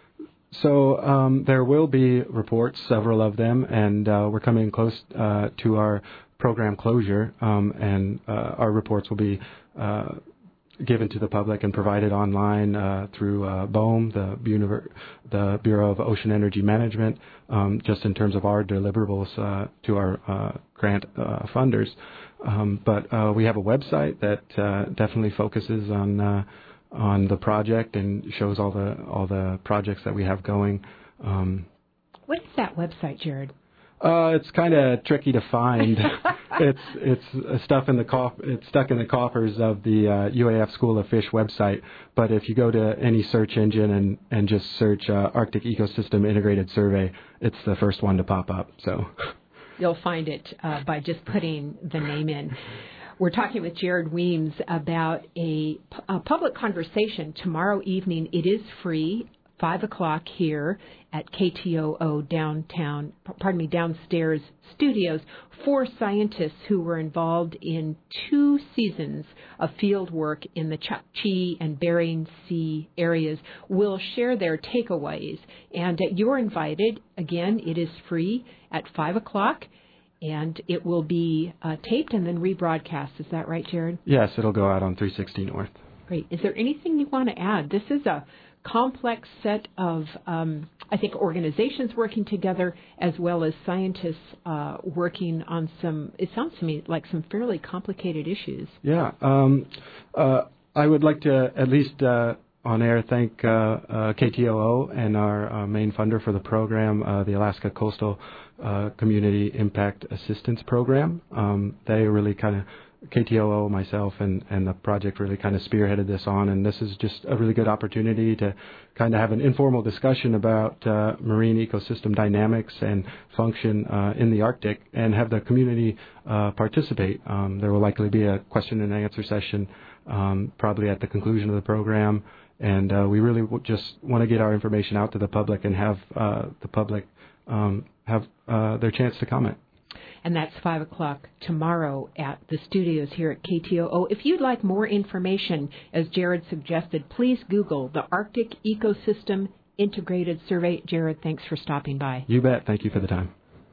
So um, there will be reports, several of them, and uh, we're coming close uh, to our program closure, um, and uh, our reports will be uh, given to the public and provided online uh, through uh, BOEM, the, Buniver- the Bureau of Ocean Energy Management, um, just in terms of our deliverables uh, to our uh, grant uh, funders. Um, but uh, we have a website that uh, definitely focuses on uh, on the project and shows all the all the projects that we have going. Um, what is that website, Jared? Uh, it's kind of tricky to find. it's it's stuff in the coff- it's stuck in the coffers of the uh, U A F School of Fish website. But if you go to any search engine and and just search uh, Arctic Ecosystem Integrated Survey, it's the first one to pop up. So you'll find it uh, by just putting the name in. We're talking with Jared Weems about a, a public conversation tomorrow evening. It is free, five o'clock here at K T O O downtown, pardon me, downstairs studios for scientists who were involved in two seasons of field work in the Chukchi and Bering Sea areas. Will share their takeaways. And uh, you're invited. Again, it is free at five o'clock. And it will be uh, taped and then rebroadcast. Is that right, Jared? Yes, it'll go out on three sixty North. Great. Is there anything you want to add? This is a complex set of, um, I think, organizations working together as well as scientists uh, working on some, it sounds to me like some fairly complicated issues. Yeah. Um, uh, I would like to at least uh, on air thank uh, uh, K T O O and our uh, main funder for the program, uh, the Alaska Coastal Uh, Community Impact Assistance Program. Um, they really kind of, K T O O, myself, and, and the project really kind of spearheaded this on, and this is just a really good opportunity to kind of have an informal discussion about uh, marine ecosystem dynamics and function uh, in the Arctic and have the community uh, participate. Um, there will likely be a question and answer session um, probably at the conclusion of the program, and uh, we really w- just want to get our information out to the public and have uh, the public um, have uh, their chance to comment. And that's five o'clock tomorrow at the studios here at K T O O. If you'd like more information, as Jared suggested, please Google the Arctic Ecosystem Integrated Survey. Jared, thanks for stopping by. You bet. Thank you for the time.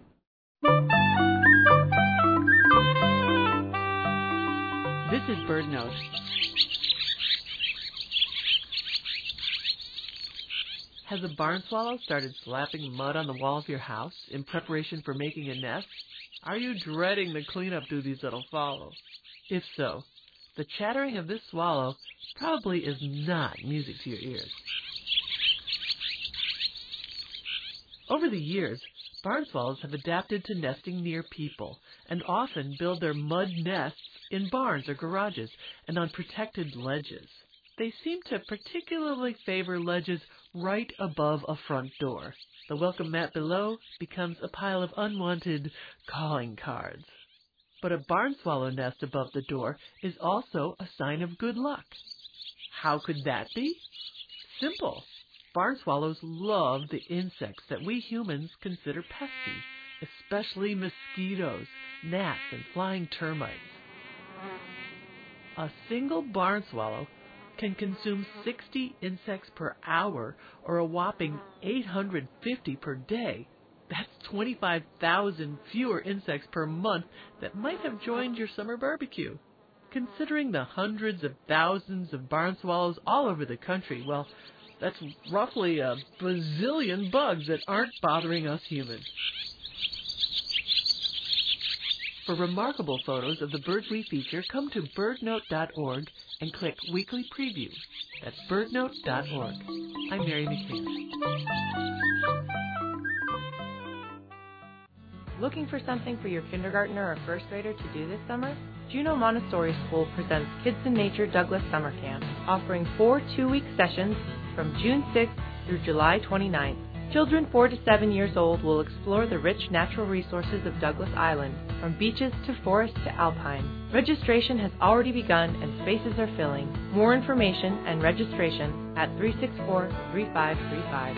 This is BirdNote. Has a barn swallow started slapping mud on the wall of your house in preparation for making a nest? Are you dreading the cleanup duties that'll follow? If so, the chattering of this swallow probably is not music to your ears. Over the years, barn swallows have adapted to nesting near people and often build their mud nests in barns or garages and on protected ledges. they seem to particularly favor ledges right above a front door. The welcome mat below becomes a pile of unwanted calling cards. But a barn swallow nest above the door is also a sign of good luck. How could that be? Simple. Barn swallows love the insects that we humans consider pesky, especially mosquitoes, gnats, and flying termites. A single barn swallow can consume sixty insects per hour, or a whopping eight hundred fifty per day. That's twenty-five thousand fewer insects per month that might have joined your summer barbecue. Considering the hundreds of thousands of barn swallows all over the country, well, that's roughly a bazillion bugs that aren't bothering us humans. For remarkable photos of the birds we feature, come to bird note dot org and click Weekly Preview. That's bird note dot org. I'm Mary McCann. Looking for something for your kindergartner or first grader to do this summer? Juneau Montessori School presents Kids in Nature Douglas Summer Camp, offering four two-week sessions from June sixth through July twenty-ninth. Children four to seven years old will explore the rich natural resources of Douglas Island, from beaches to forest to alpine. Registration has already begun and spaces are filling. More information and registration at three six four, three five three five.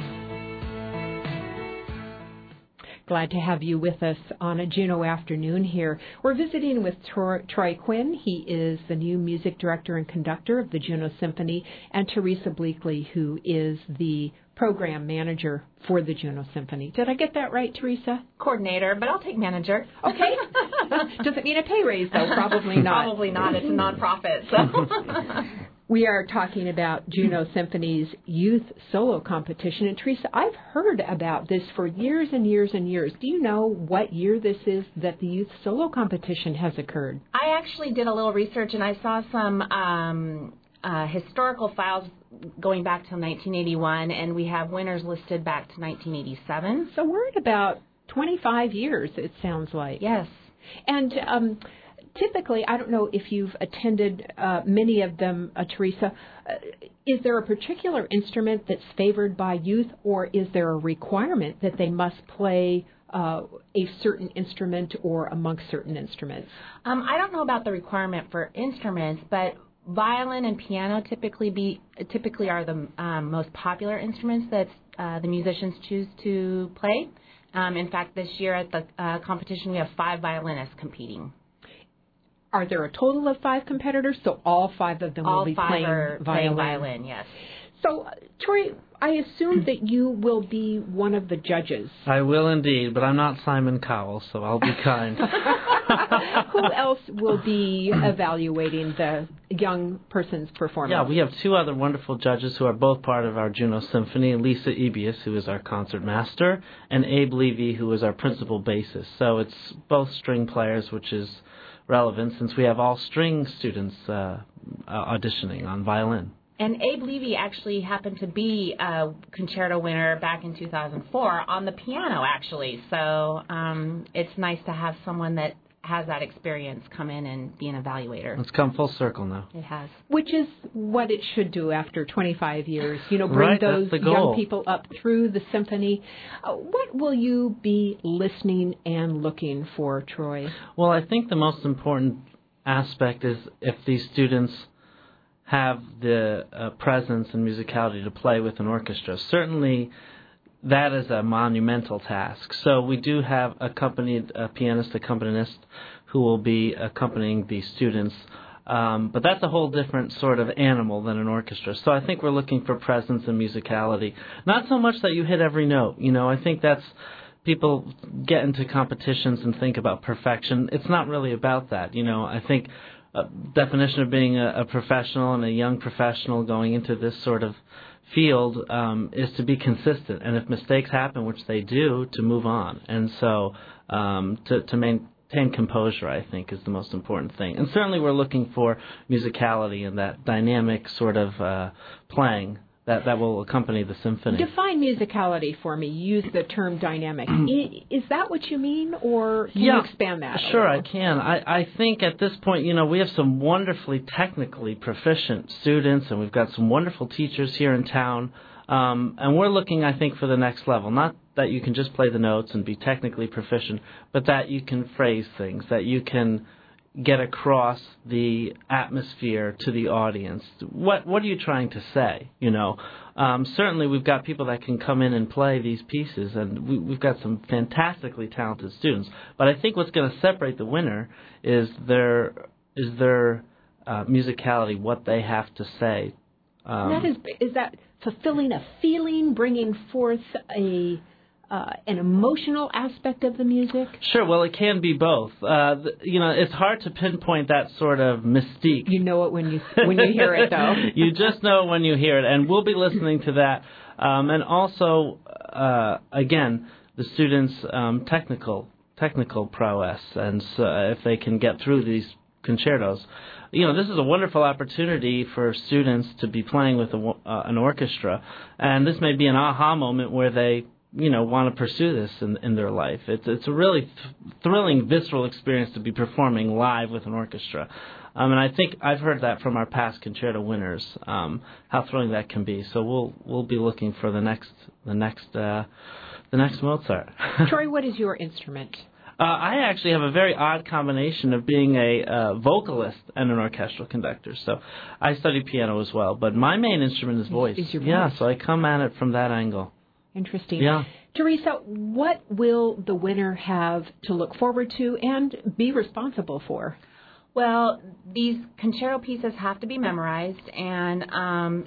Glad to have you with us on a Juneau afternoon here. We're visiting with Troy, Troy Quinn. He is the new music director and conductor of the Juneau Symphony, and Teresa Bleakley, who is the program manager for the Juneau Symphony. Did I get that right, Teresa? Coordinator, but I'll take manager. Okay. Does it mean a pay raise, though? Probably not. Probably not. It's a nonprofit. So. We are talking about Juneau Symphony's youth solo competition. And Teresa, I've heard about this for years and years and years. Do you know what year this is that the youth solo competition has occurred? I actually did a little research, and I saw some um, uh, historical files going back to nineteen eighty-one, and we have winners listed back to nineteen eighty-seven. So we're at about twenty-five years, it sounds like. Yes. And um, typically, I don't know if you've attended uh, many of them, uh, Teresa, uh, is there a particular instrument that's favored by youth, or is there a requirement that they must play uh, a certain instrument or amongst certain instruments? Um, I don't know about the requirement for instruments, but violin and piano typically be typically are the um, most popular instruments that uh, the musicians choose to play. Um, in fact, this year at the uh, competition, we have five violinists competing. Are there a total of five competitors? So all five of them all will be five playing are violin. Playing violin, yes. So, uh, Troy, I assume that you will be one of the judges. I will indeed, but I'm not Simon Cowell, so I'll be kind. Who else will be evaluating the young person's performance? Yeah, we have two other wonderful judges who are both part of our Juneau Symphony, Lisa Ebius, who is our concert master, and Abe Levy, who is our principal bassist. So it's both string players, which is relevant since we have all string students uh, auditioning on violin. And Abe Levy actually happened to be a concerto winner back in two thousand four on the piano, actually. So um, it's nice to have someone that has that experience come in and be an evaluator. It's come full circle now. It has. Which is what it should do after twenty-five years. You know, bring right, those that's the goal. young people up through the symphony. Uh, what will you be listening and looking for, Troy? Well, I think the most important aspect is if these students have the uh, presence and musicality to play with an orchestra. Certainly, that is a monumental task. So we do have accompanied a pianist, accompanist, who will be accompanying the students. Um, but that's a whole different sort of animal than an orchestra. So I think we're looking for presence and musicality. Not so much that you hit every note. You know, I think that's people get into competitions and think about perfection. It's not really about that. You know, I think a definition of being a, a professional and a young professional going into this sort of field um, is to be consistent, and if mistakes happen, which they do, to move on. And so um, to, to maintain composure, I think, is the most important thing. And certainly we're looking for musicality and that dynamic sort of uh, playing that, that will accompany the symphony. Define musicality for me. Use the term dynamic. Is that what you mean, or can yeah, you expand that? Sure, I can. I, I think at this point, you know, we have some wonderfully technically proficient students, and we've got some wonderful teachers here in town. Um, and we're looking, I think, for the next level. Not that you can just play the notes and be technically proficient, but that you can phrase things, that you can get across the atmosphere to the audience. What what are you trying to say? You know, um, certainly we've got people that can come in and play these pieces, and we, we've got some fantastically talented students. But I think what's going to separate the winner is their is their uh, musicality, what they have to say. Um, that is is that fulfilling a feeling, bringing forth a Uh, an emotional aspect of the music? Sure. Well, it can be both. Uh, the, you know, it's hard to pinpoint that sort of mystique. You know it when you when you hear it, though. You just know it when you hear it, and we'll be listening to that. Um, and also, uh, again, the students' um, technical technical prowess, and so if they can get through these concertos. You know, this is a wonderful opportunity for students to be playing with a, uh, an orchestra, and this may be an aha moment where they, you know, want to pursue this in, in their life. It's it's a really th- thrilling, visceral experience to be performing live with an orchestra. Um, and I think I've heard that from our past concerto winners, um, how thrilling that can be. So we'll we'll be looking for the next the next uh, the next Mozart. Troy, what is your instrument? Uh, I actually have a very odd combination of being a uh, vocalist and an orchestral conductor. So I study piano as well, but my main instrument is voice. Is your voice. Yeah, so I come at it from that angle. Interesting. Yeah. Teresa, what will the winner have to look forward to and be responsible for? Well, these concerto pieces have to be memorized, and um,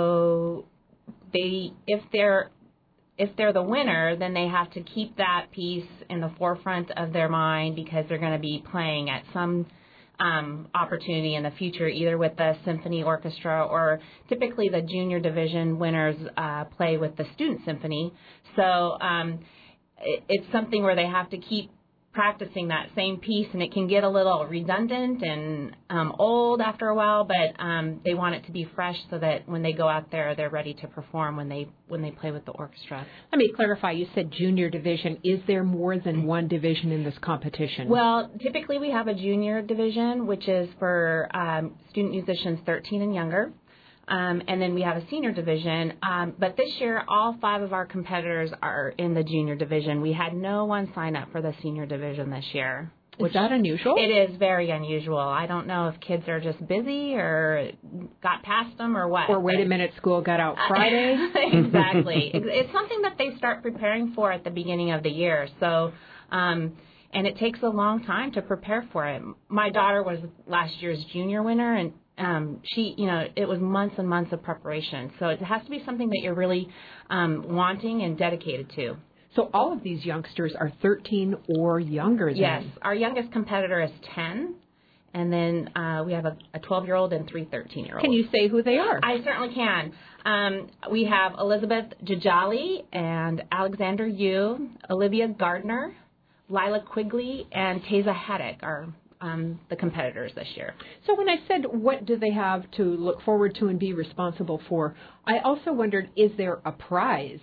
so they, if they're if they're the winner, then they have to keep that piece in the forefront of their mind because they're going to be playing at some Um, opportunity in the future, either with the symphony orchestra or typically the junior division winners uh, play with the student symphony. So um, it, it's something where they have to keep practicing that same piece, and it can get a little redundant and um, old after a while, but um, they want it to be fresh so that when they go out there, they're ready to perform when they when they play with the orchestra. Let me clarify. You said junior division. Is there more than one division in this competition? Well, typically we have a junior division, which is for um, student musicians thirteen and younger. Um, and then we have a senior division. Um, but this year, all five of our competitors are in the junior division. We had no one sign up for the senior division this year. Is that unusual? It is very unusual. I don't know if kids are just busy or got past them or what. Or wait a minute, school got out Friday. Exactly. It's something that they start preparing for at the beginning of the year. So, um, and it takes a long time to prepare for it. My daughter was last year's junior winner, and Um, she, you know, it was months and months of preparation. So it has to be something that you're really um, wanting and dedicated to. So all of these youngsters are thirteen or younger then? Yes. Our youngest competitor is ten. And then uh, we have a, a twelve-year-old and three thirteen-year-olds. Can you say who they are? I certainly can. Um, we have Elizabeth Jajali and Alexander Yu, Olivia Gardner, Lila Quigley, and Teza Haddock are Um, the competitors this year. So when I said what do they have to look forward to and be responsible for, I also wondered, is there a prize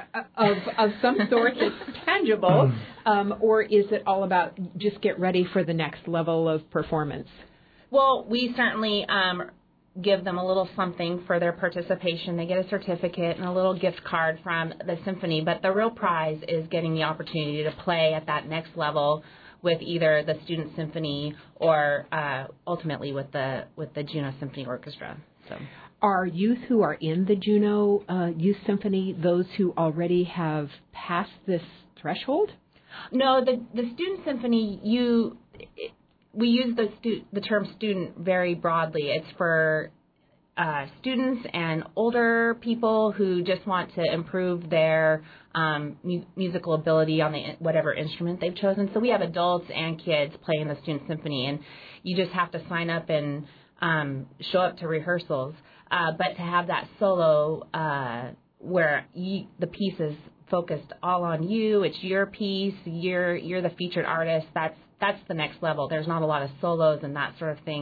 of of some sort that's tangible, um, or is it all about just get ready for the next level of performance? Well, we certainly um, give them a little something for their participation. They get a certificate and a little gift card from the symphony, but the real prize is getting the opportunity to play at that next level with either the student symphony or uh, ultimately with the with the Juno Symphony Orchestra. So, are youth who are in the Juno uh, Youth Symphony those who already have passed this threshold? No, the the student symphony, you it, we use the stu- the term student very broadly. It's for Uh, students and older people who just want to improve their um, mu- musical ability on the whatever instrument they've chosen. So we have adults and kids playing the student symphony, and you just have to sign up and um, show up to rehearsals. Uh, but to have that solo uh, where you, the piece is focused all on you, it's your piece, you're you're the featured artist. That's that's the next level. There's not a lot of solos and that sort of thing.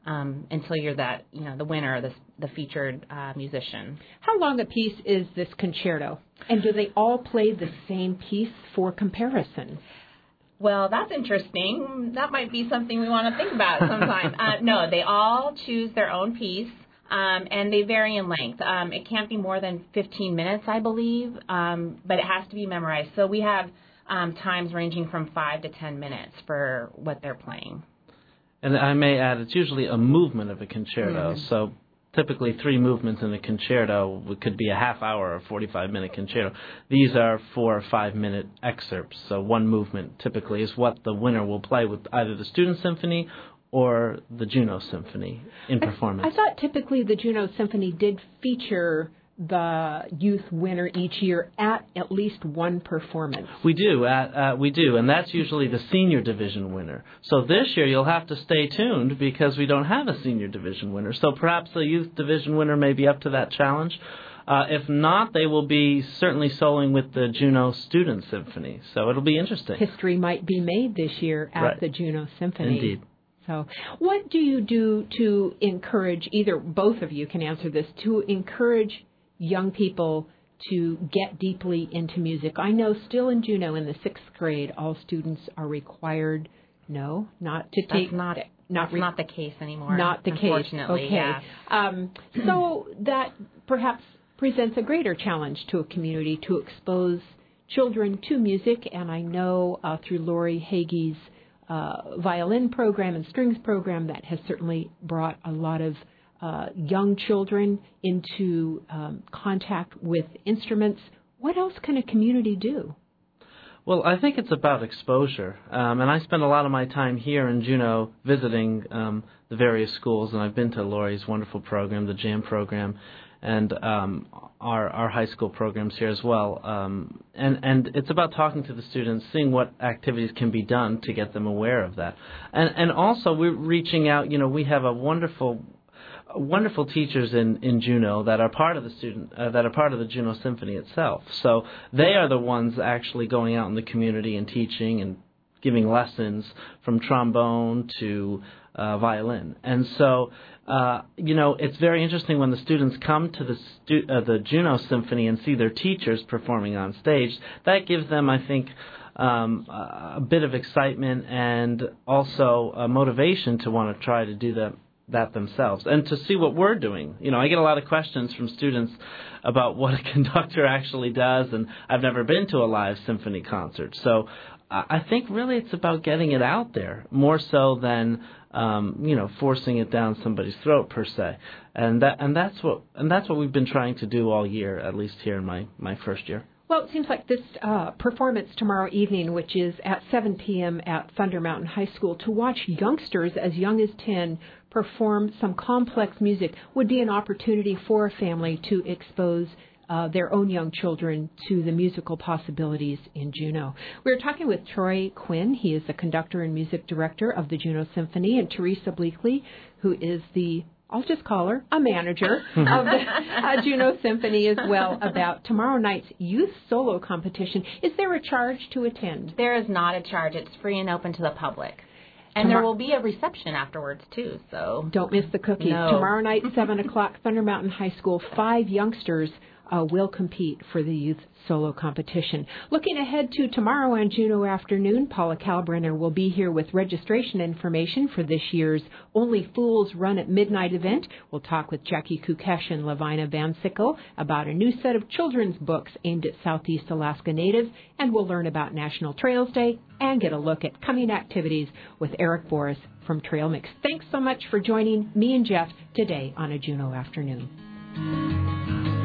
um, until you're that, you know, the winner, the, the featured uh, musician. How long a piece is this concerto? And do they all play the same piece for comparison? Well, that's interesting. That might be something we want to think about sometime. uh, no, they all choose their own piece, um, and they vary in length. Um, it can't be more than fifteen minutes, I believe, um, but it has to be memorized. So we have um, times ranging from five to ten minutes for what they're playing. And I may add, it's usually a movement of a concerto. Mm. So typically three movements in a concerto could be a half hour or forty-five minute concerto. These are four or five minute excerpts. So one movement typically is what the winner will play with either the Student Symphony or the Juneau Symphony in performance. I, I thought typically the Juneau Symphony did feature the youth winner each year at at least one performance. We do, uh, uh, we do, and that's usually the senior division winner. So this year you'll have to stay tuned because we don't have a senior division winner. So perhaps the youth division winner may be up to that challenge. Uh, if not, they will be certainly soloing with the Juneau Student Symphony. So it'll be interesting. History might be made this year at right. the Juneau Symphony. Indeed. So what do you do to encourage, either both of you can answer this, to encourage young people to get deeply into music? I know still in Juneau in the sixth grade, all students are required, no, not to take... That's not, not, that's re- not the case anymore. Not the case, unfortunately, okay. Yeah. Um, so that perhaps presents a greater challenge to a community to expose children to music, and I know uh, through Lori Hagee's uh, violin program and strings program that has certainly brought a lot of Uh, young children into um, contact with instruments. What else can a community do? Well, I think it's about exposure. Um, and I spend a lot of my time here in Juneau visiting um, the various schools, and I've been to Lori's wonderful program, the JAM program, and um, our, our high school programs here as well. Um, and, and it's about talking to the students, seeing what activities can be done to get them aware of that. And, and also we're reaching out, you know, we have a wonderful wonderful teachers in, in Juneau that are part of the student uh, that are part of the Juneau Symphony itself. So they are the ones actually going out in the community and teaching and giving lessons from trombone to uh, violin. And so uh, you know, it's very interesting when the students come to the stu- uh, the Juneau Symphony and see their teachers performing on stage. That gives them, I think, um, a bit of excitement and also a motivation to want to try to do that. that themselves and to see what we're doing. You know, I get a lot of questions from students about what a conductor actually does, and I've never been to a live symphony concert. So I think really it's about getting it out there more so than um, you know, forcing it down somebody's throat per se. And that and that's what and that's what we've been trying to do all year, at least here in my, my first year. Well, it seems like this uh, performance tomorrow evening, which is at seven p.m. at Thunder Mountain High School, to watch youngsters as young as ten perform some complex music would be an opportunity for a family to expose uh, their own young children to the musical possibilities in Juneau. We're talking with Troy Quinn. He is the conductor and music director of the Juneau Symphony, and Teresa Bleakley, who is the I'll just call her a manager of the uh, Juneau Symphony as well, about tomorrow night's youth solo competition. Is there a charge to attend? There is not a charge. It's free and open to the public. And Tomorrow, there will be a reception afterwards, too. So don't miss the cookies. No. Tomorrow night, seven o'clock, Thunder Mountain High School. Five youngsters uh, will compete for the youth solo competition. Looking ahead to tomorrow on Juneau Afternoon, Paula Kalbrenner will be here with registration information for this year's Only Fools Run at Midnight event. We'll talk with Jackie Kukesh and Lavina Van Sickle about a new set of children's books aimed at Southeast Alaska Natives, and we'll learn about National Trails Day and get a look at coming activities with Eric Boris from Trail Mix. Thanks so much for joining me and Jeff today on a Juneau Afternoon.